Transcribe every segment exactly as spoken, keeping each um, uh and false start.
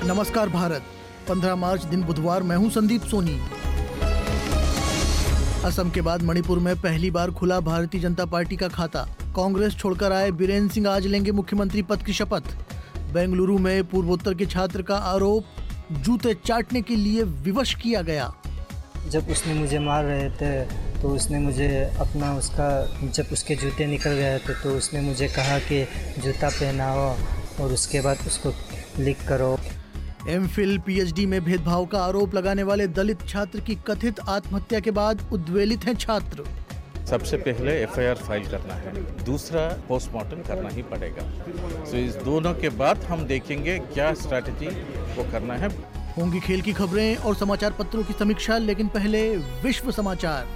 नमस्कार भारत। पंद्रह मार्च दिन बुधवार। मैं हूं संदीप सोनी। असम के बाद मणिपुर में पहली बार खुला भारतीय जनता पार्टी का खाता। कांग्रेस छोड़कर आए बीरेन्द्र सिंह आज लेंगे मुख्यमंत्री पद की शपथ। बेंगलुरु में पूर्वोत्तर के छात्र का आरोप, जूते चाटने के लिए विवश किया गया। जब उसने मुझे मार रहे थे तो उसने मुझे अपना उसका जब उसके जूते निकल गए थे तो उसने मुझे कहा कि जूता पहनाओ और उसके बाद उसको लिक करो। एमफिल पीएचडी में भेदभाव का आरोप लगाने वाले दलित छात्र की कथित आत्महत्या के बाद उद्वेलित हैं छात्र। सबसे पहले एफआईआर फाइल करना है, दूसरा पोस्टमार्टम करना ही पड़ेगा। तो इस दोनों के बाद हम देखेंगे क्या स्ट्रैटेजी वो करना है। होंगी खेल की खबरें और समाचार पत्रों की समीक्षा, लेकिन पहले विश्व समाचार।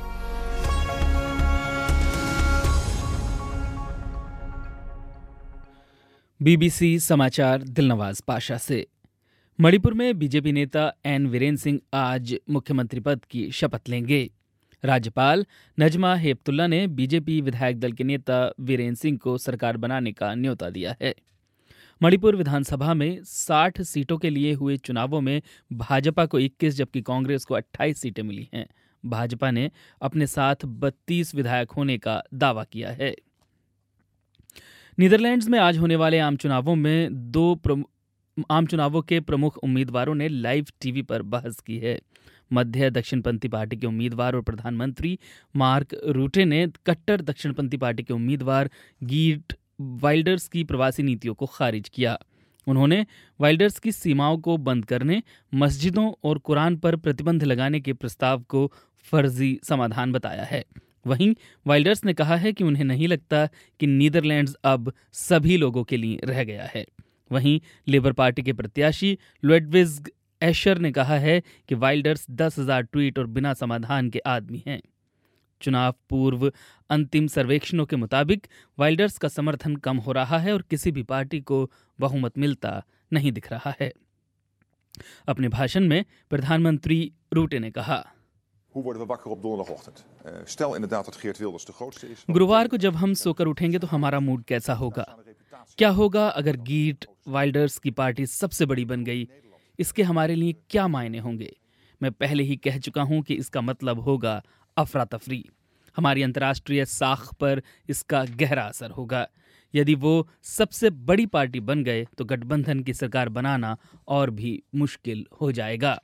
बीबीसी समाचार दिलनवाज पाशा से। मणिपुर में बीजेपी नेता एन वीरेन्द्र सिंह आज मुख्यमंत्री पद की शपथ लेंगे। राज्यपाल नजमा हेपतुल्ला ने बीजेपी विधायक दल के नेता वीरेन्द्र सिंह को सरकार बनाने का न्योता दिया है। मणिपुर विधानसभा में साठ सीटों के लिए हुए चुनावों में भाजपा को इक्कीस जबकि कांग्रेस को अट्ठाईस सीटें मिली हैं। भाजपा ने अपने साथ बत्तीस विधायक होने का दावा किया है। नीदरलैंड्स में आज होने वाले आम चुनावों में दो आम चुनावों के प्रमुख उम्मीदवारों ने लाइव टीवी पर बहस की है। मध्य दक्षिणपंथी पार्टी के उम्मीदवार और प्रधानमंत्री मार्क रूटे ने कट्टर दक्षिणपंथी पार्टी के उम्मीदवार गीट वाइल्डर्स की प्रवासी नीतियों को खारिज किया। उन्होंने वाइल्डर्स की सीमाओं को बंद करने, मस्जिदों और कुरान पर प्रतिबंध लगाने के प्रस्ताव को फर्जी समाधान बताया है। वहीं वाइल्डर्स ने कहा है कि उन्हें नहीं लगता कि नीदरलैंड्स अब सभी लोगों के लिए रह गया है। वहीं लेबर पार्टी के प्रत्याशी लुडविग एशर ने कहा है कि वाइल्डर्स दस हजार ट्वीट और बिना समाधान के आदमी हैं। चुनाव पूर्व अंतिम सर्वेक्षणों के मुताबिक वाइल्डर्स का समर्थन कम हो रहा है और किसी भी पार्टी को बहुमत मिलता नहीं दिख रहा है। अपने भाषण में प्रधानमंत्री रूटे ने कहा, गुरुवार को जब हम सोकर उठेंगे तो हमारा मूड कैसा होगा? क्या होगा अगर गीट वाइल्डर्स की पार्टी सबसे बड़ी बन गई? इसके हमारे लिए क्या मायने होंगे? मैं पहले ही कह चुका हूं कि इसका मतलब होगा अफरा तफरी। हमारी अंतर्राष्ट्रीय साख पर इसका गहरा असर होगा। यदि वो सबसे बड़ी पार्टी बन गए तो गठबंधन की सरकार बनाना और भी मुश्किल हो जाएगा।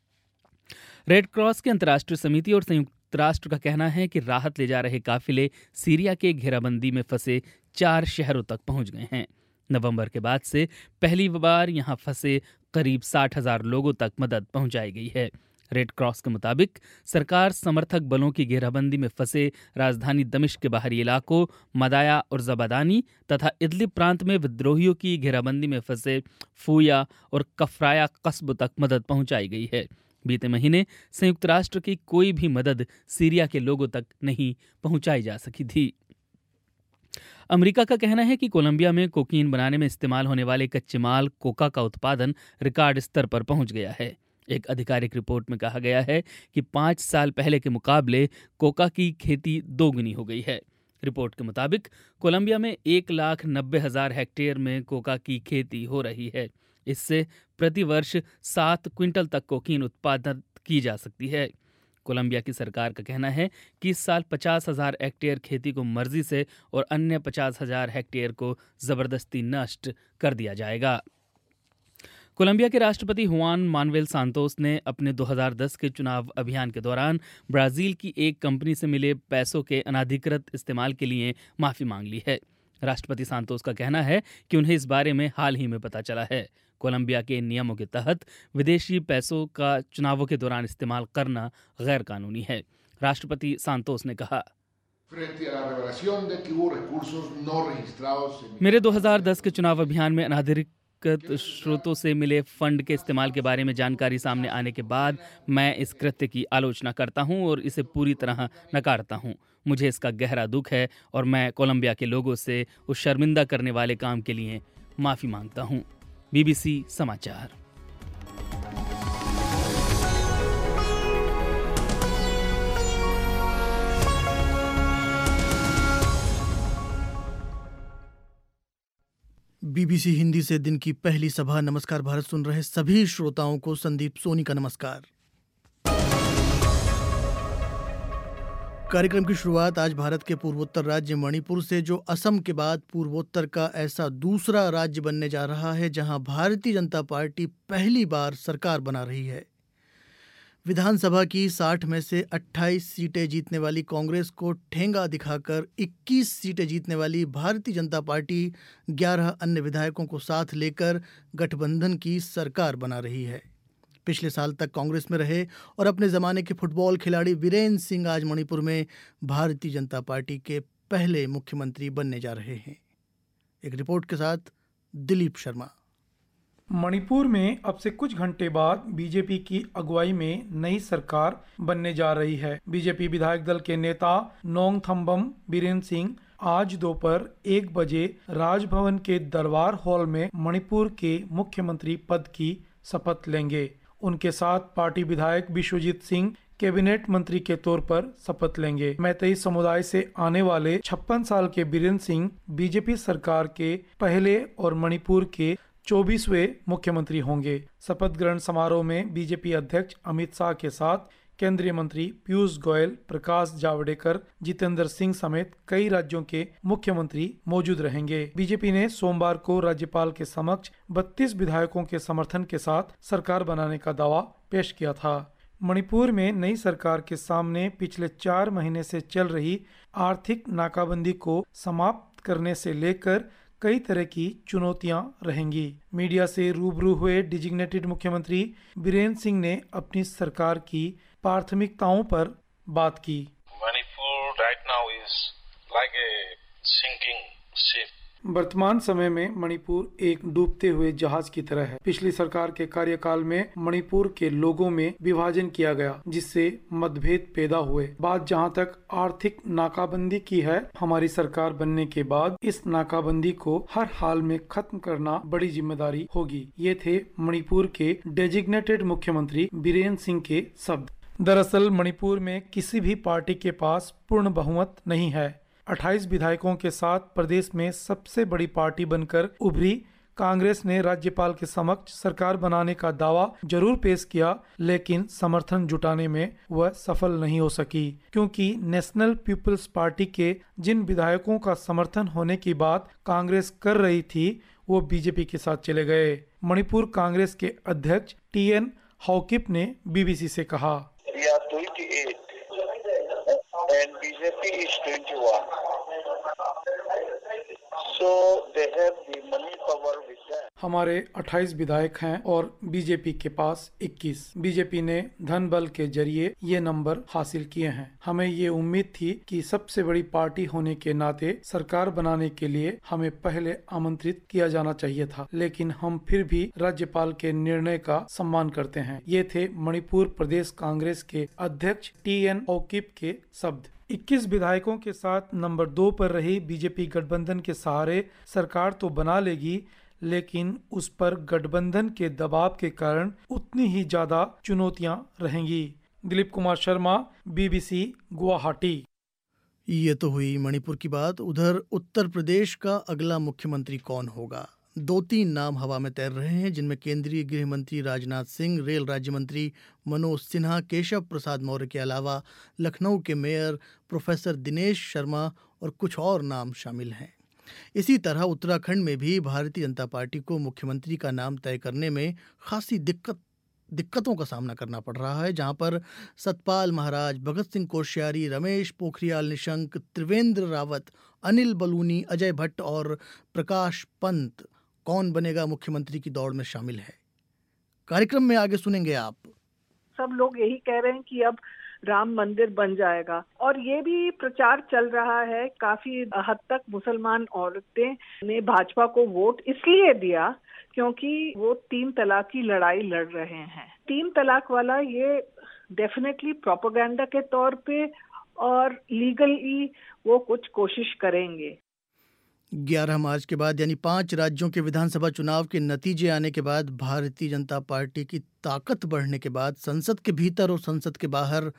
रेड क्रॉस की अंतर्राष्ट्रीय समिति और संयुक्त राष्ट्र का कहना है कि राहत ले जा रहे काफिले सीरिया के घेराबंदी में फंसे चार शहरों तक पहुंच गए हैं। नवंबर के बाद से पहली बार यहां फंसे करीब साठ हजार लोगों तक मदद पहुंचाई गई है। रेड क्रॉस के मुताबिक सरकार समर्थक बलों की घेराबंदी में फंसे राजधानी दमिश्क के बाहरी इलाकों मदाया और जबादानी तथा इदलिब प्रांत में विद्रोहियों की घेराबंदी में फंसे फूया और कफराया कस्ब तक मदद पहुंचाई गई है। बीते महीने संयुक्त राष्ट्र की कोई भी मदद सीरिया के लोगों तक नहीं पहुंचाई जा सकी थी। अमेरिका का कहना है कि कोलंबिया में कोकीन बनाने में इस्तेमाल होने वाले कच्चे माल कोका का उत्पादन रिकॉर्ड स्तर पर पहुंच गया है। एक आधिकारिक रिपोर्ट में कहा गया है कि पाँच साल पहले के मुकाबले कोका की खेती दोगुनी हो गई है। रिपोर्ट के मुताबिक कोलंबिया में एक लाख नब्बे हजार हेक्टेयर में कोका की खेती हो रही है। इससे प्रति वर्ष सात क्विंटल तक कोकीन उत्पादन की जा सकती है। कोलंबिया की सरकार का कहना है कि इस साल पचास हजार हेक्टेयर खेती को मर्जी से और अन्य पचास हजार हेक्टेयर को जबरदस्ती नष्ट कर दिया जाएगा। कोलंबिया के राष्ट्रपति हुआन मानुएल सांतोस ने अपने दो हज़ार दस के चुनाव अभियान के दौरान ब्राजील की एक कंपनी से मिले पैसों के अनाधिकृत इस्तेमाल के लिए माफी मांग ली है। राष्ट्रपति सांतोस का कहना है कि उन्हें इस बारे में हाल ही में पता चला है। कोलंबिया के नियमों के तहत विदेशी पैसों का चुनावों के दौरान इस्तेमाल करना गैर कानूनी है। राष्ट्रपति सांतोस ने कहा, मेरे दो हज़ार दस के चुनाव अभियान में अनाधिकृत स्रोतों से मिले फंड के इस्तेमाल के बारे में जानकारी सामने आने के बाद मैं इस कृत्य की आलोचना करता हूं और इसे पूरी तरह नकारता हूं। मुझे इसका गहरा दुख है और मैं कोलंबिया के लोगों से उस शर्मिंदा करने वाले काम के लिए माफी मांगता हूं। बीबीसी समाचार। बीबीसी हिंदी से दिन की पहली सभा नमस्कार भारत सुन रहे सभी श्रोताओं को संदीप सोनी का नमस्कार। कार्यक्रम की शुरुआत आज भारत के पूर्वोत्तर राज्य मणिपुर से, जो असम के बाद पूर्वोत्तर का ऐसा दूसरा राज्य बनने जा रहा है जहां भारतीय जनता पार्टी पहली बार सरकार बना रही है। विधानसभा की साठ में से अट्ठाईस सीटें जीतने वाली कांग्रेस को ठेंगा दिखाकर इक्कीस सीटें जीतने वाली भारतीय जनता पार्टी ग्यारह अन्य विधायकों को साथ लेकर गठबंधन की सरकार बना रही है। पिछले साल तक कांग्रेस में रहे और अपने ज़माने के फुटबॉल खिलाड़ी वीरेंद्र सिंह आज मणिपुर में भारतीय जनता पार्टी के पहले मुख्यमंत्री बनने जा रहे हैं। एक रिपोर्ट के साथ दिलीप शर्मा। मणिपुर में अब से कुछ घंटे बाद बीजेपी की अगुवाई में नई सरकार बनने जा रही है। बीजेपी विधायक दल के नेता नोंगथम्बम बीरेन सिंह आज दोपहर एक बजे राजभवन के दरबार हॉल में मणिपुर के मुख्यमंत्री पद की शपथ लेंगे। उनके साथ पार्टी विधायक विश्वजीत सिंह कैबिनेट मंत्री के तौर पर शपथ लेंगे। मैतेई समुदाय से आने वाले छप्पन साल के बीरेंद्र सिंह बीजेपी सरकार के पहले और मणिपुर के चौबीसवें मुख्यमंत्री होंगे। शपथ ग्रहण समारोह में बीजेपी अध्यक्ष अमित शाह के साथ केंद्रीय मंत्री पीयूष गोयल, प्रकाश जावड़ेकर, जितेंद्र सिंह समेत कई राज्यों के मुख्यमंत्री मौजूद रहेंगे। बीजेपी ने सोमवार को राज्यपाल के समक्ष बत्तीस विधायकों के समर्थन के साथ सरकार बनाने का दावा पेश किया था। मणिपुर में नई सरकार के सामने पिछले चार महीने से चल रही आर्थिक नाकाबंदी को समाप्त करने से लेकर कई तरह की चुनौतियां रहेंगी। मीडिया से रूबरू हुए डिजिग्नेटेड मुख्यमंत्री बीरेन सिंह ने अपनी सरकार की प्राथमिकताओं पर बात की। Manipur right now is like a sinking ship. वर्तमान समय में मणिपुर एक डूबते हुए जहाज की तरह है। पिछली सरकार के कार्यकाल में मणिपुर के लोगों में विभाजन किया गया, जिससे मतभेद पैदा हुए। बात जहां तक आर्थिक नाकाबंदी की है, हमारी सरकार बनने के बाद इस नाकाबंदी को हर हाल में खत्म करना बड़ी जिम्मेदारी होगी। ये थे मणिपुर के डेजिग्नेटेड मुख्यमंत्री बीरेन सिंह के शब्द। दरअसल मणिपुर में किसी भी पार्टी के पास पूर्ण बहुमत नहीं है। अट्ठाईस विधायकों के साथ प्रदेश में सबसे बड़ी पार्टी बनकर उभरी कांग्रेस ने राज्यपाल के समक्ष सरकार बनाने का दावा जरूर पेश किया, लेकिन समर्थन जुटाने में वह सफल नहीं हो सकी, क्योंकि नेशनल पीपल्स पार्टी के जिन विधायकों का समर्थन होने की बात कांग्रेस कर रही थी, वो बीजेपी के साथ चले गए। मणिपुर कांग्रेस के अध्यक्ष टी एन हॉकिप ने बीबीसी से कहा, and B J P is twenty-one. So they have the money power with them. हमारे अट्ठाईस विधायक हैं और बीजेपी के पास इक्कीस। बीजेपी ने धन बल के जरिए ये नंबर हासिल किए हैं। हमें ये उम्मीद थी कि सबसे बड़ी पार्टी होने के नाते सरकार बनाने के लिए हमें पहले आमंत्रित किया जाना चाहिए था, लेकिन हम फिर भी राज्यपाल के निर्णय का सम्मान करते हैं। ये थे मणिपुर प्रदेश कांग्रेस के अध्यक्ष टी एन ओकिप के शब्द। इक्कीस विधायकों के साथ नंबर दो पर रही बीजेपी गठबंधन के सहारे सरकार तो बना लेगी, लेकिन उस पर गठबंधन के दबाव के कारण उतनी ही ज्यादा चुनौतियां रहेंगी। दिलीप कुमार शर्मा, बीबीसी, गुवाहाटी। ये तो हुई मणिपुर की बात। उधर उत्तर प्रदेश का अगला मुख्यमंत्री कौन होगा? दो तीन नाम हवा में तैर रहे हैं, जिनमें केंद्रीय गृह मंत्री राजनाथ सिंह, रेल राज्य मंत्री मनोज सिन्हा, केशव प्रसाद मौर्य के अलावा लखनऊ के मेयर प्रोफेसर दिनेश शर्मा और कुछ और नाम शामिल हैं। इसी तरह उत्तराखंड में भी भारतीय जनता पार्टी को मुख्यमंत्री का नाम तय करने में खासी दिक्कत दिक्कतों का सामना करना पड़ रहा है, जहां पर सतपाल महाराज, भगत सिंह कोश्यारी, रमेश पोखरियाल निशंक, त्रिवेंद्र रावत, अनिल बलूनी, अजय भट्ट और प्रकाश पंत कौन बनेगा मुख्यमंत्री की दौड़ में शामिल है। कार्यक्रम में आगे सुनेंगे आप। सब लोग यही कह रहे हैं कि अब राम मंदिर बन जाएगा, और ये भी प्रचार चल रहा है। काफी हद तक मुसलमान औरतें ने भाजपा को वोट इसलिए दिया क्योंकि वो तीन तलाक की लड़ाई लड़ रहे हैं। तीन तलाक वाला ये डेफिनेटली प्रोपेगेंडा के तौर पे और लीगली वो कुछ कोशिश करेंगे। ग्यारह मार्च के बाद यानी पांच राज्यों के विधानसभा चुनाव के नतीजे आने के बाद भारतीय जनता पार्टी की ताकत बढ़ने के बाद संसद के भीतर और संसद के बाहर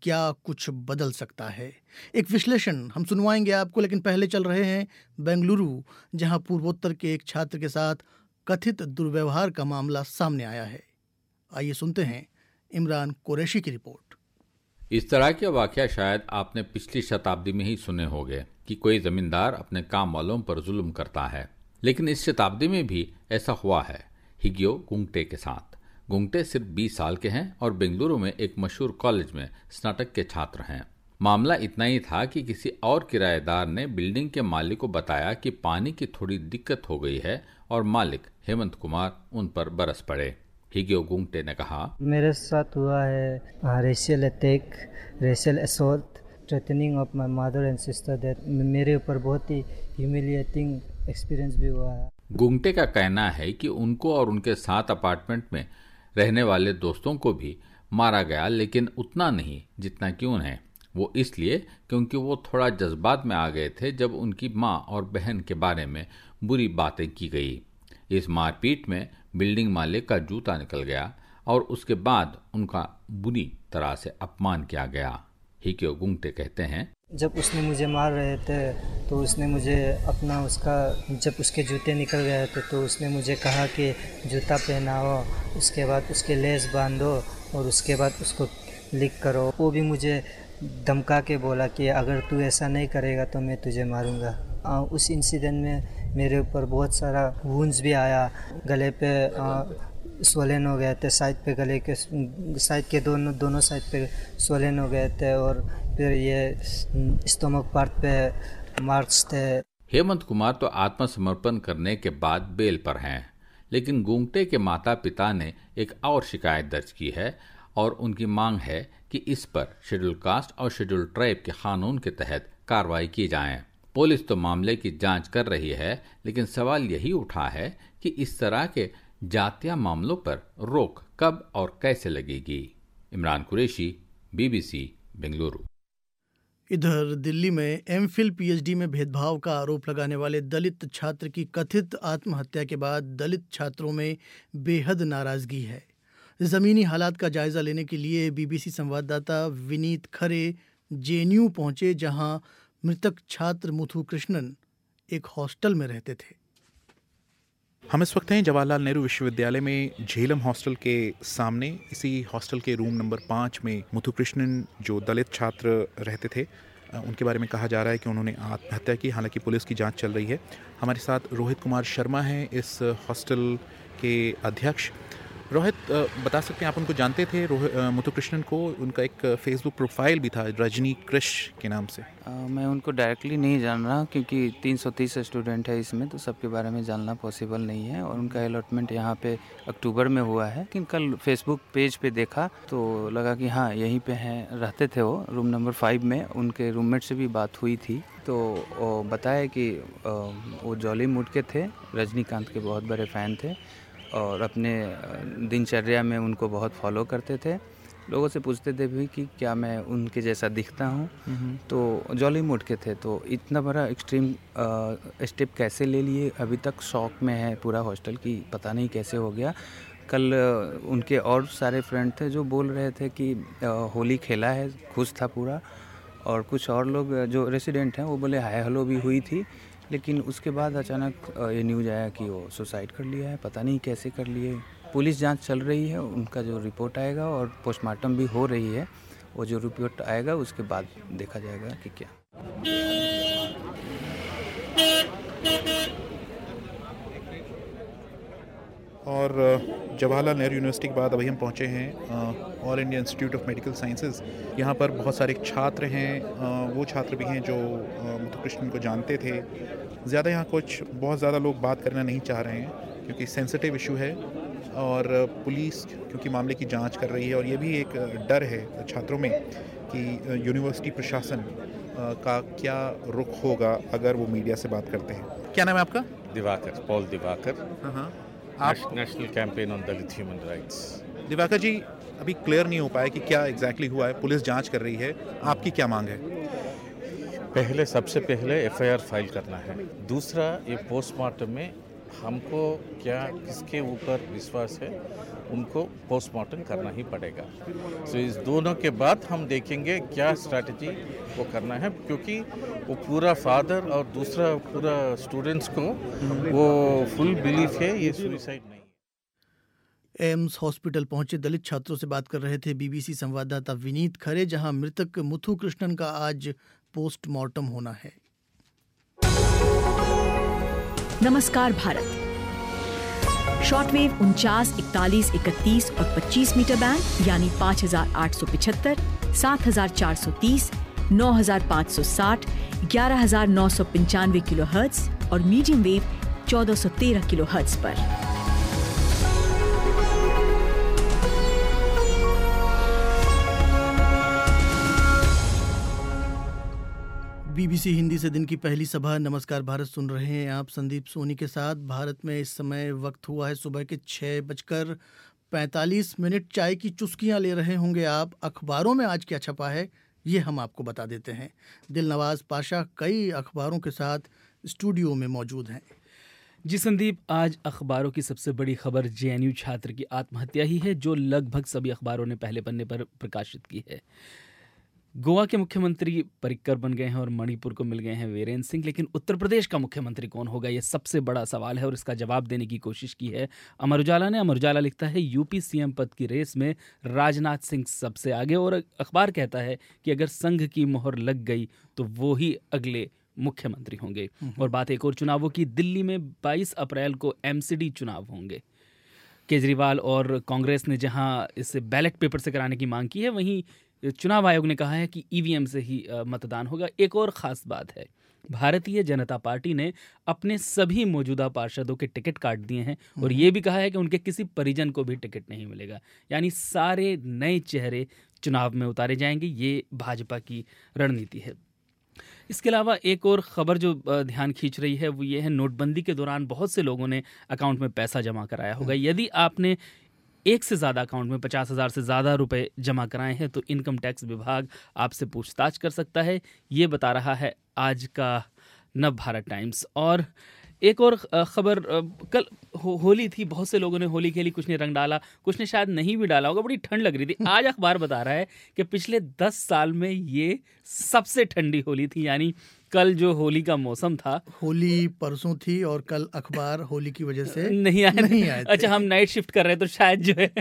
क्या कुछ बदल सकता है? एक विश्लेषण हम सुनवाएंगे आपको, लेकिन पहले चल रहे हैं बेंगलुरु, जहां पूर्वोत्तर के एक छात्र के साथ कथित दुर्व्यवहार का मामला सामने आया है। आइए सुनते हैं इमरान कुरैशी की रिपोर्ट। इस तरह के वाकया शायद आपने पिछली शताब्दी में ही सुने होंगे कि कोई जमींदार अपने काम वालों पर जुल्म करता है, लेकिन इस शताब्दी में भी ऐसा हुआ है हिगियो गुंगटे के साथ। गुंगटे सिर्फ बीस साल के हैं और बेंगलुरु में एक मशहूर कॉलेज में स्नातक के छात्र हैं। मामला इतना ही था कि किसी और किराएदार ने बिल्डिंग के मालिक को बताया कि पानी की थोड़ी दिक्कत हो गई है और मालिक हेमंत कुमार उन पर बरस पड़े। हिगियो गुंगटे ने कहा, मेरे साथ हुआ है racial attack, racial assault, threatening of my mother and sister. That मेरे ऊपर बहुत ही ह्यूमिलिएटिंग एक्सपीरियंस भी हुआ है। गुंगटे का कहना है कि उनको और उनके साथ अपार्टमेंट में रहने वाले दोस्तों को भी मारा गया, लेकिन उतना नहीं जितना कि उन्हें। वो इसलिए क्योंकि वो थोड़ा जज्बात में आ गए थे जब उनकी माँ और बहन के बारे में बुरी बातें की गई। इस मारपीट में बिल्डिंग मालिक का जूता निकल गया और उसके बाद उनका बुरी तरह से अपमान किया गया। हिगियो गुंगटे कहते हैं, जब उसने मुझे मार रहे थे तो उसने मुझे अपना उसका जब उसके जूते निकल गए थे तो उसने मुझे कहा कि जूता पहनाओ, उसके बाद उसके लेस बांधो और उसके बाद उसको लिक करो। वो भी मुझे धमका के बोला कि अगर तू ऐसा नहीं करेगा तो मैं तुझे मारूंगा। आ, उस इंसिडेंट में मेरे ऊपर बहुत सारा वुंड्स भी आया, गले पे आ, स्वोलन हो गए थे, साइड पे गले के साइड के दोनों दोनों साइड पे स्वोलन हो गए थे और फिर ये स्टोमक पार्ट पे मार्क्स थे। हेमंत कुमार तो आत्मसमर्पण करने के बाद बेल पर हैं, लेकिन गुंगटे के माता पिता ने एक और शिकायत दर्ज की है और उनकी मांग है कि इस पर शेड्यूल कास्ट और शेड्यूल ट्राइब के कानून के तहत कार्रवाई की जाए। पुलिस तो मामले की जांच कर रही है, लेकिन सवाल यही उठा है कि इस तरह के जातीय मामलों पर रोक कब और कैसे लगेगी। इमरान कुरैशी, बीबीसी, बेंगलुरु। इधर दिल्ली में एमफिल पीएचडी में भेदभाव का आरोप लगाने वाले दलित छात्र की कथित आत्महत्या के बाद दलित छात्रों में बेहद नाराजगी है। ज़मीनी हालात का जायजा लेने के लिए बीबीसी संवाददाता विनीत खरे जेएनयू पहुंचे, जहां मृतक छात्र मुथु कृष्णन एक हॉस्टल में रहते थे। हम इस वक्त हैं जवाहरलाल नेहरू विश्वविद्यालय में झेलम हॉस्टल के सामने। इसी हॉस्टल के रूम नंबर पाँच में मुथु कृष्णन जो दलित छात्र रहते थे, उनके बारे में कहा जा रहा है कि उन्होंने आत्महत्या की। हालांकि पुलिस की जांच चल रही है। हमारे साथ रोहित कुमार शर्मा हैं, इस हॉस्टल के अध्यक्ष। रोहित, बता सकते हैं आप उनको जानते थे, मुथु कृष्णन को? उनका एक फेसबुक प्रोफाइल भी था रजनी कृष के नाम से। आ, मैं उनको डायरेक्टली नहीं जान रहा क्योंकि तीन सौ तीस स्टूडेंट है इसमें, तो सबके बारे में जानना पॉसिबल नहीं है और उनका अलॉटमेंट यहाँ पे अक्टूबर में हुआ है। लेकिन कल फेसबुक पेज पे देखा तो लगा कि हाँ यहीं पे हैं, रहते थे वो रूम नंबर फाइव में। उनके रूममेट से भी बात हुई थी तो वो बताया कि वो जॉली मूड के थे, रजनीकांत के बहुत बड़े फ़ैन थे और अपने दिनचर्या में उनको बहुत फॉलो करते थे। लोगों से पूछते थे भी कि क्या मैं उनके जैसा दिखता हूँ, तो जॉली मूड के थे। तो इतना बड़ा एक्सट्रीम स्टेप कैसे ले लिए, अभी तक शॉक में है पूरा हॉस्टल की, पता नहीं कैसे हो गया। कल उनके और सारे फ्रेंड थे जो बोल रहे थे कि होली खेला है, खुश था पूरा। और कुछ और लोग जो रेसिडेंट हैं वो बोले हाय हेलो भी हुई थी, लेकिन उसके बाद अचानक ये न्यूज़ आया कि वो सुसाइड कर लिया है। पता नहीं कैसे कर लिए। पुलिस जांच चल रही है, उनका जो रिपोर्ट आएगा और पोस्टमार्टम भी हो रही है, वो जो रिपोर्ट आएगा उसके बाद देखा जाएगा कि क्या। और जवाहरलाल नेहरू यूनिवर्सिटी के बाद अभी हम पहुंचे हैं All India Institute of Medical Sciences. यहाँ पर बहुत सारे छात्र हैं, वो छात्र भी हैं जो मुथु कृष्णन को जानते थे। ज़्यादा यहाँ कुछ बहुत ज़्यादा लोग बात करना नहीं चाह रहे हैं क्योंकि सेंसिटिव इशू है और पुलिस क्योंकि मामले की जांच कर रही है। और ये भी एक डर है छात्रों में कि यूनिवर्सिटी प्रशासन का क्या रुख होगा अगर वो मीडिया से बात करते हैं। क्या नाम है आपका? दिवाकर, पॉल दिवाकर। हाँ, आप National Campaign on Dalit Human Rights. Divakar ji, अभी क्लियर नहीं हो पाया कि क्या एग्जैक्टली हुआ है। पुलिस जांच कर रही है, आपकी क्या मांग है? पहले सबसे पहले एफआईआर फाइल करना है। दूसरा, ये पोस्टमार्टम में हमको क्या किसके ऊपर विश्वास है उनको पोस्टमार्टम करना ही पड़ेगा। सो इस दोनों के बाद हम देखेंगे क्या स्ट्रैटेजी वो करना है, क्योंकि वो पूरा फादर और दूसरा पूरा स्टूडेंट्स को वो फुल बिलीफ है ये सुसाइड नहीं। एम्स हॉस्पिटल पहुंचे दलित छात्रों से बात कर रहे थे बीबीसी संवाददाता विनीत खरे, जहां मृतक मुथु कृष्णन का आज पोस्टमार्टम होना है। नमस्कार भारत। शॉर्टवेव उनचास, इकतालीस, इकतीस और पच्चीस मीटर बैंड यानी पाँच हजार आठ सौ पिछहत्तर, सात हजार चार सौ तीस, नौ हजार पाँच सौ साठ, ग्यारह हजार नौ सौ पंचानवे किलो हर्ट्ज और मीडियम वेव चौदह सौ तेरह किलो हर्ट्ज पर। बीबीसी हिंदी से दिन की पहली सभा नमस्कार भारत सुन रहे हैं आप संदीप सोनी के साथ। भारत में इस समय वक्त हुआ है सुबह के छः बजकर पैंतालीस मिनट। चाय की चुस्कियां ले रहे होंगे आप। अखबारों में आज क्या छपा है ये हम आपको बता देते हैं। दिलनवाज पाशा कई अखबारों के साथ स्टूडियो में मौजूद हैं। जी संदीप, आज अखबारों की सबसे बड़ी खबर जेएनयू छात्र की आत्महत्या ही है, जो लगभग सभी अखबारों ने पहले पन्ने पर प्रकाशित की है। गोवा के मुख्यमंत्री पर्रिकर बन गए हैं और मणिपुर को मिल गए हैं वीरेंद्र सिंह, लेकिन उत्तर प्रदेश का मुख्यमंत्री कौन होगा ये सबसे बड़ा सवाल है और इसका जवाब देने की कोशिश की है अमर उजाला ने। अमर उजाला लिखता है यूपी सीएम पद की रेस में राजनाथ सिंह सबसे आगे, और अखबार कहता है कि अगर संघ की मोहर लग गई तो वो ही अगले मुख्यमंत्री होंगे। और बात एक और चुनावों की, दिल्ली में बाईस अप्रैल को एमसीडी चुनाव होंगे। केजरीवाल और कांग्रेस ने जहां इसे बैलेट पेपर से कराने की मांग की है, वहीं चुनाव आयोग ने कहा है कि ईवीएम से ही मतदान होगा। एक और ख़ास बात है, भारतीय जनता पार्टी ने अपने सभी मौजूदा पार्षदों के टिकट काट दिए हैं और ये भी कहा है कि उनके किसी परिजन को भी टिकट नहीं मिलेगा, यानी सारे नए चेहरे चुनाव में उतारे जाएंगे। ये भाजपा की रणनीति है। इसके अलावा एक और ख़बर जो ध्यान खींच रही है वो ये है, नोटबंदी के दौरान बहुत से लोगों ने अकाउंट में पैसा जमा कराया होगा। यदि आपने एक से ज़्यादा अकाउंट में पचास हज़ार से ज़्यादा रुपए जमा कराए हैं तो इनकम टैक्स विभाग आपसे पूछताछ कर सकता है। ये बता रहा है आज का नव भारत टाइम्स। और एक और ख़बर, कल हो, होली थी, बहुत से लोगों ने होली खेली, कुछ ने रंग डाला, कुछ ने शायद नहीं भी डाला होगा, बड़ी ठंड लग रही थी। आज अखबार बता रहा है कि पिछले दस साल में ये सबसे ठंडी होली थी, यानी कल जो होली का मौसम था, होली परसों थी और कल अखबार होली की वजह से नहीं आए नहीं आए अच्छा, हम नाइट शिफ्ट कर रहे हैं तो शायद जो है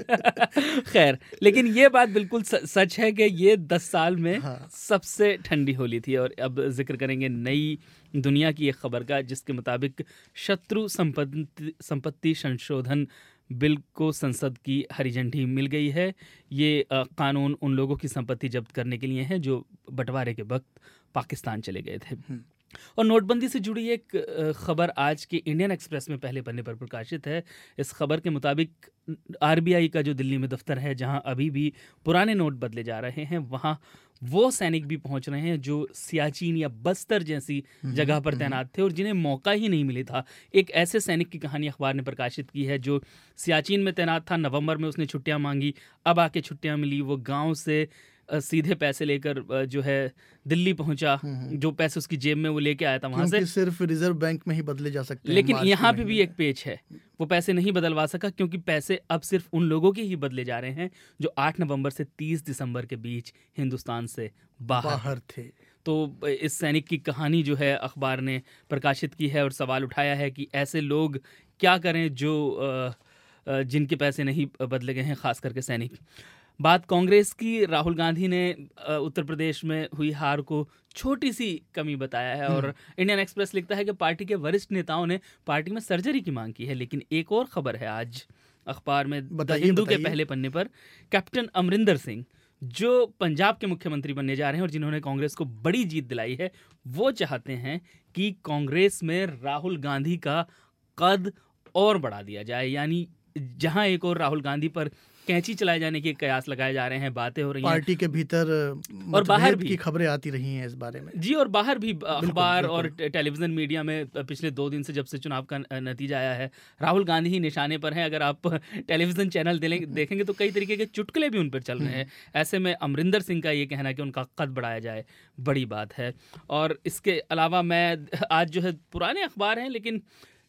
खैर, लेकिन ये बात बिल्कुल सच है कि ये दस साल में हाँ। सबसे ठंडी होली थी। और अब जिक्र करेंगे नई दुनिया की एक खबर का, जिसके मुताबिक शत्रु संपत्ति संपत्ति संशोधन बिल को संसद की हरी झंडी मिल गई है। ये कानून उन लोगों की संपत्ति जब्त करने के लिए है जो बंटवारे के वक्त पाकिस्तान चले गए थे। और नोटबंदी से जुड़ी एक खबर आज के इंडियन एक्सप्रेस में पहले पन्ने पर प्रकाशित है। इस खबर के मुताबिक आरबीआई का जो दिल्ली में दफ्तर है, जहां अभी भी पुराने नोट बदले जा रहे हैं, वहां वो सैनिक भी पहुंच रहे हैं जो सियाचिन या बस्तर जैसी जगह पर तैनात थे और जिन्हें मौका ही नहीं मिला था। एक ऐसे सैनिक की कहानी अखबार ने प्रकाशित की है जो सियाचिन में तैनात था। नवंबर में उसने छुट्टियां मांगी, अब आके छुट्टियां मिली। वो गांव से सीधे पैसे लेकर जो है दिल्ली पहुंचा, जो पैसे उसकी जेब में वो लेके आया था वहां से। सिर्फ रिजर्व बैंक में ही बदले जा सकते हैं, लेकिन यहाँ पे भी एक पेच है, वो पैसे नहीं बदलवा सका क्योंकि पैसे अब सिर्फ उन लोगों के ही बदले जा रहे हैं जो आठ नवंबर से तीस दिसंबर के बीच हिंदुस्तान से बाहर, बाहर थे। तो इस सैनिक की कहानी जो है अखबार ने प्रकाशित की है और सवाल उठाया है कि ऐसे लोग क्या करें जो जिनके पैसे नहीं बदले गए हैं, खास करके सैनिक। बात कांग्रेस की, राहुल गांधी ने उत्तर प्रदेश में हुई हार को छोटी सी कमी बताया है और इंडियन एक्सप्रेस लिखता है कि पार्टी के वरिष्ठ नेताओं ने पार्टी में सर्जरी की मांग की है। लेकिन एक और खबर है आज अखबार में, द हिंदू के पहले पन्ने पर, कैप्टन अमरिंदर सिंह जो पंजाब के मुख्यमंत्री बनने जा रहे हैं और जिन्होंने कांग्रेस को बड़ी जीत दिलाई है, वो चाहते हैं कि कांग्रेस में राहुल गांधी का कद और बढ़ा दिया जाए। यानी जहां एक और राहुल गांधी पर कैंची चलाए जाने के कयास लगाए जा रहे हैं, बातें हो रही हैं पार्टी के भीतर और बाहर भी की खबरें आती रही हैं इस बारे में। जी, और बाहर भी अखबार और टेलीविजन मीडिया में पिछले दो दिन से जब से चुनाव का नतीजा आया है, राहुल गांधी ही निशाने पर हैं। अगर आप टेलीविजन चैनल देखेंगे तो कई तरीके के चुटकुले भी उन पर चल रहे हैं। ऐसे में अमरिंदर सिंह का ये कहना है कि उनका कद बढ़ाया जाए, बड़ी बात है। और इसके अलावा मैं आज जो है, पुराने अखबार हैं लेकिन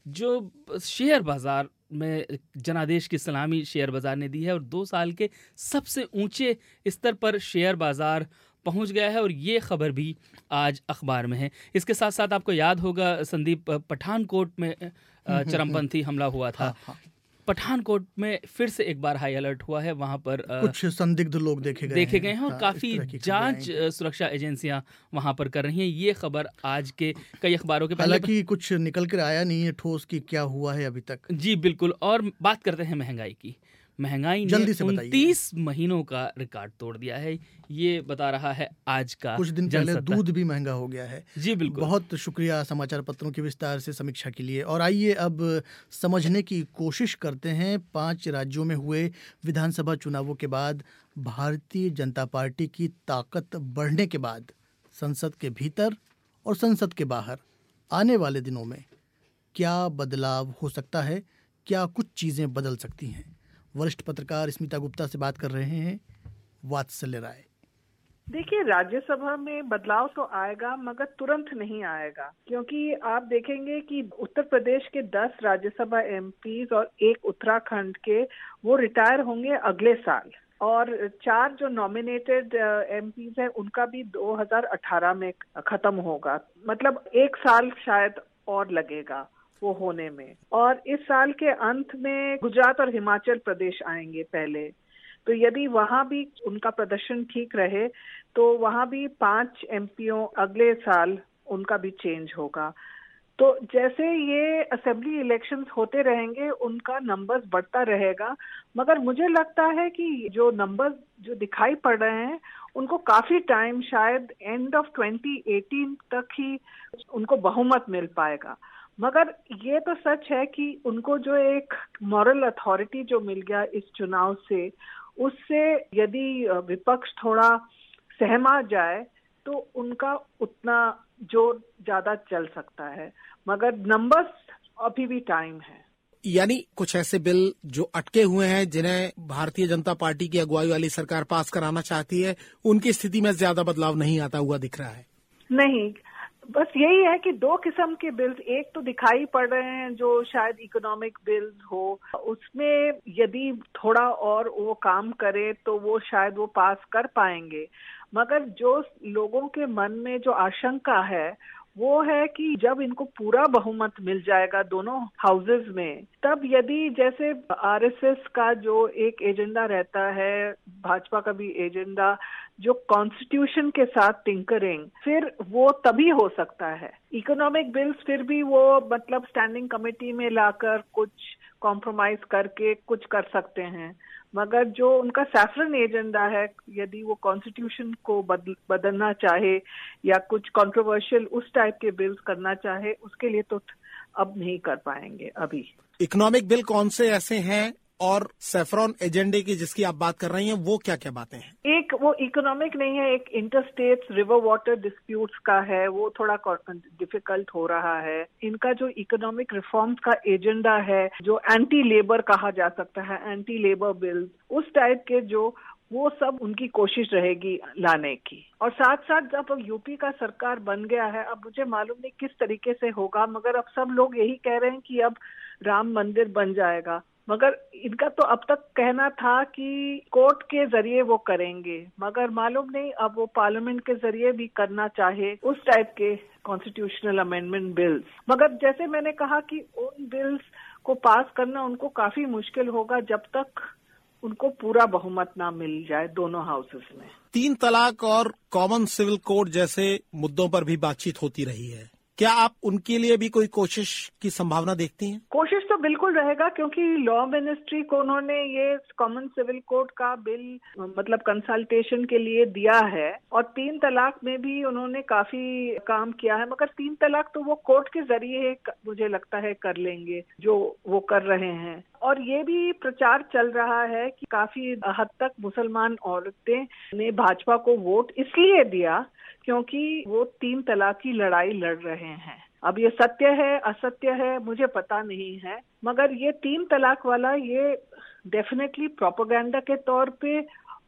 जो शेयर बाजार में जनादेश की सलामी शेयर बाजार ने दी है और दो साल के सबसे ऊंचे स्तर पर शेयर बाजार पहुंच गया है और ये खबर भी आज अखबार में है। इसके साथ साथ आपको याद होगा संदीप, पठानकोट में चरमपंथी हमला हुआ था। पठानकोट में फिर से एक बार हाई अलर्ट हुआ है, वहां पर कुछ संदिग्ध लोग देखे गए देखे गए हैं और काफी जांच सुरक्षा एजेंसियां वहां पर कर रही हैं। ये खबर आज के कई अखबारों के, हालांकि कुछ निकल कर आया नहीं है ठोस की क्या हुआ है अभी तक। जी बिल्कुल। और बात करते हैं महंगाई की। महंगाई ने उनतीस महीनों का रिकॉर्ड तोड़ दिया है, ये बता रहा है आज का। कुछ दिन पहले दूध भी महंगा हो गया है। जी बिल्कुल। बहुत शुक्रिया समाचार पत्रों की विस्तार से समीक्षा के लिए। और आइए अब समझने की कोशिश करते हैं पांच राज्यों में हुए विधानसभा चुनावों के बाद भारतीय जनता पार्टी की ताकत बढ़ने के बाद संसद के भीतर और संसद के बाहर आने वाले दिनों में क्या बदलाव हो सकता है, क्या कुछ चीजें बदल सकती हैं। वरिष्ठ पत्रकार स्मिता गुप्ता से बात कर रहे हैं वात्सल्य राय। देखिए, राज्यसभा में बदलाव तो आएगा मगर तुरंत नहीं आएगा, क्योंकि आप देखेंगे कि उत्तर प्रदेश के दस राज्यसभा एमपीज और एक उत्तराखंड के वो रिटायर होंगे अगले साल, और चार जो नॉमिनेटेड एमपीज हैं उनका भी दो हज़ार अठारह में खत्म होगा। मतलब एक साल शायद और लगेगा वो होने में। और इस साल के अंत में गुजरात और हिमाचल प्रदेश आएंगे पहले, तो यदि वहां भी उनका प्रदर्शन ठीक रहे तो वहां भी पांच एमपीओ अगले साल उनका भी चेंज होगा। तो जैसे ये असेंबली इलेक्शंस होते रहेंगे उनका नंबर्स बढ़ता रहेगा, मगर मुझे लगता है कि जो नंबर्स जो दिखाई पड़ रहे हैं उनको काफी टाइम, शायद एंड ऑफ ट्वेंटी एटीन तक ही उनको बहुमत मिल पाएगा। मगर ये तो सच है कि उनको जो एक मॉरल अथॉरिटी जो मिल गया इस चुनाव से, उससे यदि विपक्ष थोड़ा सहमा जाए तो उनका उतना जोर ज्यादा चल सकता है, मगर नंबर्स अभी भी टाइम है। यानी कुछ ऐसे बिल जो अटके हुए हैं जिन्हें भारतीय जनता पार्टी की अगुवाई वाली सरकार पास कराना चाहती है, उनकी स्थिति में ज्यादा बदलाव नहीं आता हुआ दिख रहा है। नहीं, बस यही है कि दो किस्म के बिल्स एक तो दिखाई पड़ रहे हैं जो शायद इकोनॉमिक बिल्स हो, उसमें यदि थोड़ा और वो काम करे तो वो शायद वो पास कर पाएंगे। मगर जो लोगों के मन में जो आशंका है वो है कि जब इनको पूरा बहुमत मिल जाएगा दोनों हाउसेस में, तब यदि जैसे आरएसएस का जो एक एजेंडा रहता है, भाजपा का भी एजेंडा, जो कॉन्स्टिट्यूशन के साथ टिंकरिंग, फिर वो तभी हो सकता है। इकोनॉमिक बिल्स फिर भी वो मतलब स्टैंडिंग कमेटी में लाकर कुछ कॉम्प्रोमाइज करके कुछ कर सकते हैं, मगर जो उनका सैफरन एजेंडा है, यदि वो कॉन्स्टिट्यूशन को बदल, बदलना चाहे या कुछ कंट्रोवर्शियल उस टाइप के बिल्स करना चाहे, उसके लिए तो अब नहीं कर पाएंगे अभी। इकोनॉमिक बिल कौन से ऐसे हैं और सैफरन एजेंडे की जिसकी आप बात कर रही हैं वो क्या क्या बातें हैं? एक वो इकोनॉमिक नहीं है, एक इंटरस्टेट रिवर वाटर डिस्प्यूट्स का है, वो थोड़ा डिफिकल्ट हो रहा है। इनका जो इकोनॉमिक रिफॉर्म्स का एजेंडा है, जो एंटी लेबर कहा जा सकता है, एंटी लेबर बिल, उस टाइप के जो, वो सब उनकी कोशिश रहेगी लाने की। और साथ साथ जब यूपी का सरकार बन गया है, अब मुझे मालूम नहीं किस तरीके से होगा, मगर अब सब लोग यही कह रहे हैं कि अब राम मंदिर बन जाएगा। मगर इनका तो अब तक कहना था कि कोर्ट के जरिए वो करेंगे, मगर मालूम नहीं अब वो पार्लियामेंट के जरिए भी करना चाहे उस टाइप के कॉन्स्टिट्यूशनल अमेंडमेंट बिल्स। मगर जैसे मैंने कहा कि उन बिल्स को पास करना उनको काफी मुश्किल होगा जब तक उनको पूरा बहुमत ना मिल जाए दोनों हाउसेस में। तीन तलाक और कॉमन सिविल कोड जैसे मुद्दों पर भी बातचीत होती रही है, क्या आप उनके लिए भी कोई कोशिश की संभावना देखती हैं? कोशिश तो बिल्कुल रहेगा, क्योंकि लॉ मिनिस्ट्री को उन्होंने ये कॉमन सिविल कोड का बिल मतलब कंसल्टेशन के लिए दिया है, और तीन तलाक में भी उन्होंने काफी काम किया है। मगर तीन तलाक तो वो कोर्ट के जरिए मुझे लगता है कर लेंगे जो वो कर रहे हैं। और ये भी प्रचार चल रहा है कि काफी हद तक मुसलमान औरतें ने भाजपा को वोट इसलिए दिया क्योंकि वो तीन तलाक की लड़ाई लड़ रहे हैं। अब ये सत्य है असत्य है मुझे पता नहीं है, मगर ये तीन तलाक वाला ये डेफिनेटली प्रोपेगेंडा के तौर पे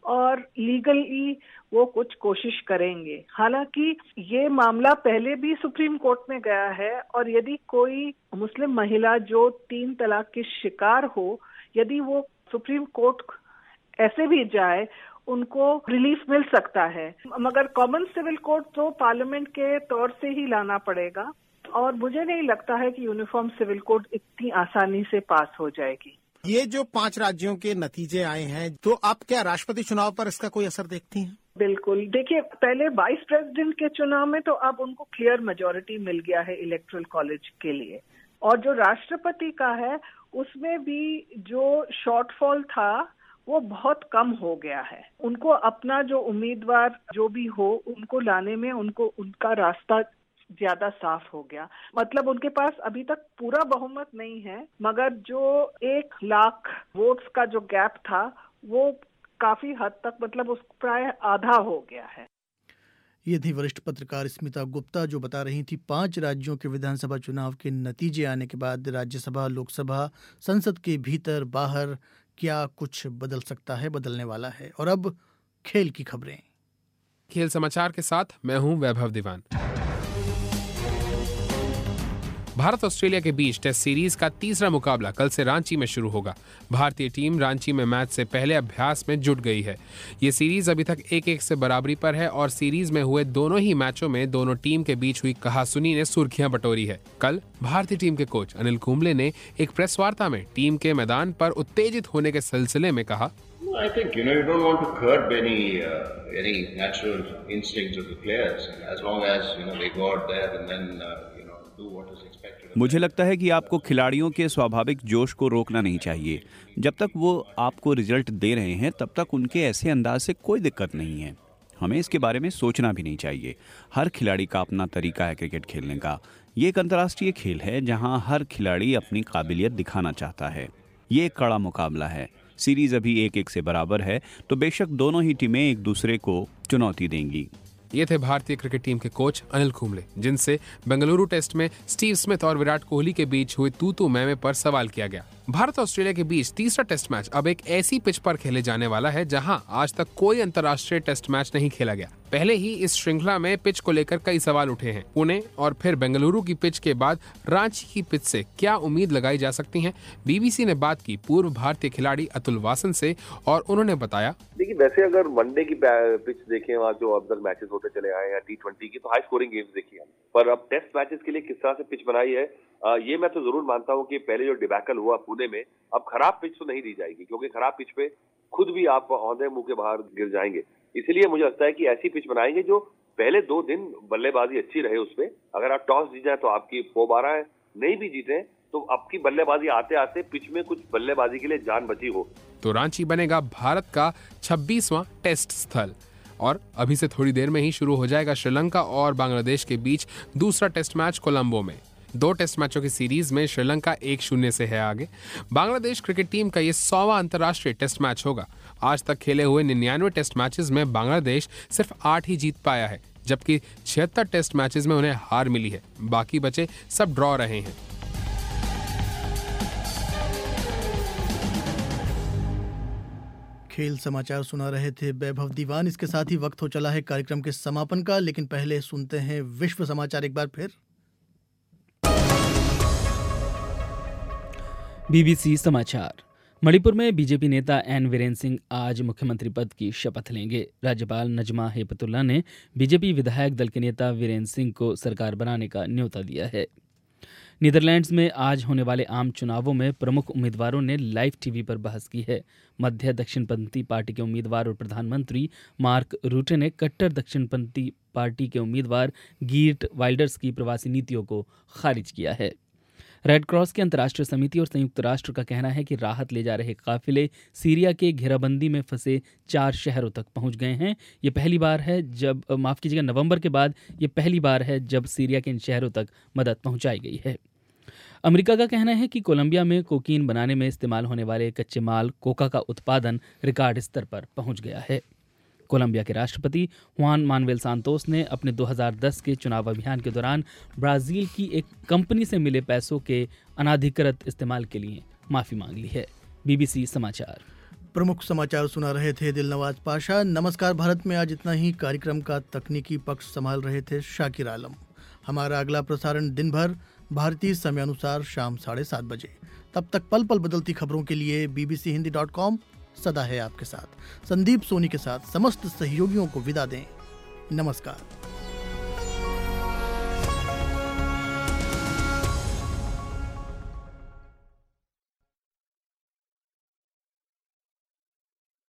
और लीगली वो कुछ कोशिश करेंगे। हालांकि ये मामला पहले भी सुप्रीम कोर्ट में गया है और यदि कोई मुस्लिम महिला जो तीन तलाक की शिकार हो, यदि वो सुप्रीम कोर्ट ऐसे भी जाए, उनको रिलीफ मिल सकता है, मगर कॉमन सिविल कोड तो पार्लियामेंट के तौर से ही लाना पड़ेगा और मुझे नहीं लगता है कि यूनिफॉर्म सिविल कोड इतनी आसानी से पास हो जाएगी। ये जो पांच राज्यों के नतीजे आए हैं, तो आप क्या राष्ट्रपति चुनाव पर इसका कोई असर देखती हैं? बिल्कुल। देखिए, पहले वाइस प्रेसिडेंट के चुनाव में तो अब उनको क्लियर मेजोरिटी मिल गया है इलेक्टोरल कॉलेज के लिए, और जो राष्ट्रपति का है उसमें भी जो शॉर्टफॉल था वो बहुत कम हो गया है। उनको अपना जो उम्मीदवार जो भी हो उनको लाने में उनको उनका रास्ता ज्यादा साफ हो गया। मतलब उनके पास अभी तक पूरा बहुमत नहीं है, मगर जो एक लाख वोट्स का जो गैप था वो काफी हद तक, मतलब उस प्राय आधा हो गया है। ये थी वरिष्ठ पत्रकार स्मिता गुप्ता जो बता रही थी पांच राज्यों के विधानसभा चुनाव के नतीजे आने के बाद राज्यसभा, लोकसभा, संसद के भीतर बाहर क्या कुछ बदल सकता है, बदलने वाला है। और अब खेल की खबरें। खेल समाचार के साथ मैं हूं वैभव दीवान। भारत ऑस्ट्रेलिया के बीच टेस्ट सीरीज का तीसरा मुकाबला कल से रांची में शुरू होगा। भारतीय टीम रांची में मैच से पहले अभ्यास में जुट गई है। ये सीरीज अभी तक एक एक से बराबरी पर है और सीरीज में हुए दोनों ही मैचों में दोनों टीम के बीच हुई कहासुनी ने सुर्खियां बटोरी है। कल भारतीय टीम के कोच अनिल कुंबले ने एक प्रेस वार्ता में टीम के मैदान पर उत्तेजित होने के सिलसिले में कहा, I think you know you don't want to curb any uh, any natural instincts of the players, and as long as you know they go out there and then uh, you know do what is expected. मुझे लगता है कि आपको खिलाड़ियों के स्वाभाविक जोश को रोकना नहीं चाहिए। जब तक वो आपको रिजल्ट दे रहे हैं तब तक उनके ऐसे अंदाज से कोई दिक्कत नहीं है। हमें इसके बारे में सोचना भी नहीं चाहिए। हर खिलाड़ी का अपना तरीका है क्रिकेट खेलने का। ये एक अंतर्राष्ट्रीय खेल है जहाँ हर खिलाड़ी अपनी काबिलियत दिखाना चाहता है। ये एक कड़ा मुकाबला है। सीरीज अभी एक एक से बराबर है, तो बेशक दोनों ही टीमें एक दूसरे को चुनौती देंगी। ये थे भारतीय क्रिकेट टीम के कोच अनिल कुंबले, जिनसे बेंगलुरु टेस्ट में स्टीव स्मिथ और विराट कोहली के बीच हुए तू तू मैं में पर सवाल किया गया। भारत ऑस्ट्रेलिया के बीच तीसरा टेस्ट मैच अब एक ऐसी पिच पर खेले जाने वाला है जहां आज तक कोई अंतर्राष्ट्रीय टेस्ट मैच नहीं खेला गया। पहले ही इस श्रृंखला में पिच को लेकर कई सवाल उठे हैं। पुणे और फिर बेंगलुरु की पिच के बाद रांची की पिच से क्या उम्मीद लगाई जा सकती है? बीबीसी ने बात की पूर्व भारतीय खिलाड़ी अतुल वासन से और उन्होंने बताया, देखिए वैसे अगर वनडे की पिच देखें, वहाँ जो अब तक मैचेस होते चले आए हैं टी ट्वेंटी की, तो हाई स्कोरिंग गेम्स देखी हम, पर अब टेस्ट मैचेस के लिए किस तरह से पिच बनाई है, आ, ये मैं तो जरूर मानता हूँ कि पहले जो डिबैकल हुआ पुणे में, अब खराब पिच तो नहीं दी जाएगी, क्योंकि खराब पिच पे खुद भी आप औंधे मुंह के बाहर गिर जाएंगे। इसलिए मुझे लगता है कि ऐसी पिच बनाएंगे जो पहले दो दिन बल्लेबाजी अच्छी रहे उसपे। अगर आप टॉस जीत जाए तो आपकी फो बारह है, नहीं भी जीते तो आपकी बल्लेबाजी आते आते पिच में कुछ बल्लेबाजी के लिए जान बची हो। तो रांची बनेगा भारत का छब्बीसवां टेस्ट स्थल और अभी से थोड़ी देर में ही शुरू हो जाएगा श्रीलंका और बांग्लादेश के बीच दूसरा टेस्ट मैच कोलंबो में। दो टेस्ट मैचों की सीरीज में श्रीलंका एक शून्य से है आगे। बांग्लादेश क्रिकेट टीम का ये सौवां अंतर्राष्ट्रीय टेस्ट मैच होगा। आज तक खेले हुए निन्यानवे टेस्ट मैचेस में बांग्लादेश सिर्फ आठ ही जीत पाया है, जबकि छिहत्तर टेस्ट मैचेस में उन्हें हार मिली है। बाकी बचे सब ड्रॉ रहे हैं। खेल समाचार सुना रहे थे वैभव दीवान। इसके साथ ही वक्त हो चला है कार्यक्रम के समापन का, लेकिन पहले सुनते हैं विश्व समाचार एक बार फिर। बीबीसी समाचार। मणिपुर में बीजेपी नेता एन वीरेंद्र सिंह आज मुख्यमंत्री पद की शपथ लेंगे। राज्यपाल नजमा हेपतुल्ला ने बीजेपी विधायक दल के नेता वीरेंद्र सिंह को सरकार बनाने का न्योता दिया है। नीदरलैंड्स में आज होने वाले आम चुनावों में प्रमुख उम्मीदवारों ने लाइव टीवी पर बहस की है। मध्य दक्षिणपंथी पार्टी के उम्मीदवार और प्रधानमंत्री मार्क रूटे ने कट्टर दक्षिणपंथी पार्टी के उम्मीदवार गीर्ट वाइल्डर्स की प्रवासी नीतियों को खारिज किया है। रेड क्रॉस की अंतर्राष्ट्रीय समिति और संयुक्त राष्ट्र का कहना है कि राहत ले जा रहे काफिले सीरिया के घेराबंदी में फंसे चार शहरों तक पहुंच गए हैं। ये पहली बार है जब माफ कीजिएगा नवंबर के बाद ये पहली बार है जब सीरिया के इन शहरों तक मदद पहुंचाई गई है। अमेरिका का कहना है कि कोलंबिया में कोकीन बनाने में इस्तेमाल होने वाले कच्चे माल कोका का उत्पादन रिकॉर्ड स्तर पर पहुंच गया है। कोलंबिया के राष्ट्रपति हुआन मानुएल सांतोस ने अपने दो हज़ार दस के चुनाव अभियान के दौरान ब्राजील की एक कंपनी से मिले पैसों के अनाधिकृत इस्तेमाल के लिए माफी मांग ली है। बीबीसी समाचार। प्रमुख समाचार सुना रहे थे दिलनवाज पाशा। नमस्कार भारत में आज इतना ही। कार्यक्रम का तकनीकी पक्ष संभाल रहे थे शाकिर आलम। हमारा अगला प्रसारण दिन भर भारतीय समय अनुसार शाम साढ़े सात बजे। तब तक पल पल बदलती खबरों के लिए बीबीसी हिंदी डॉट कॉम सदा है आपके साथ। संदीप सोनी के साथ समस्त सहयोगियों को विदा दें। नमस्कार।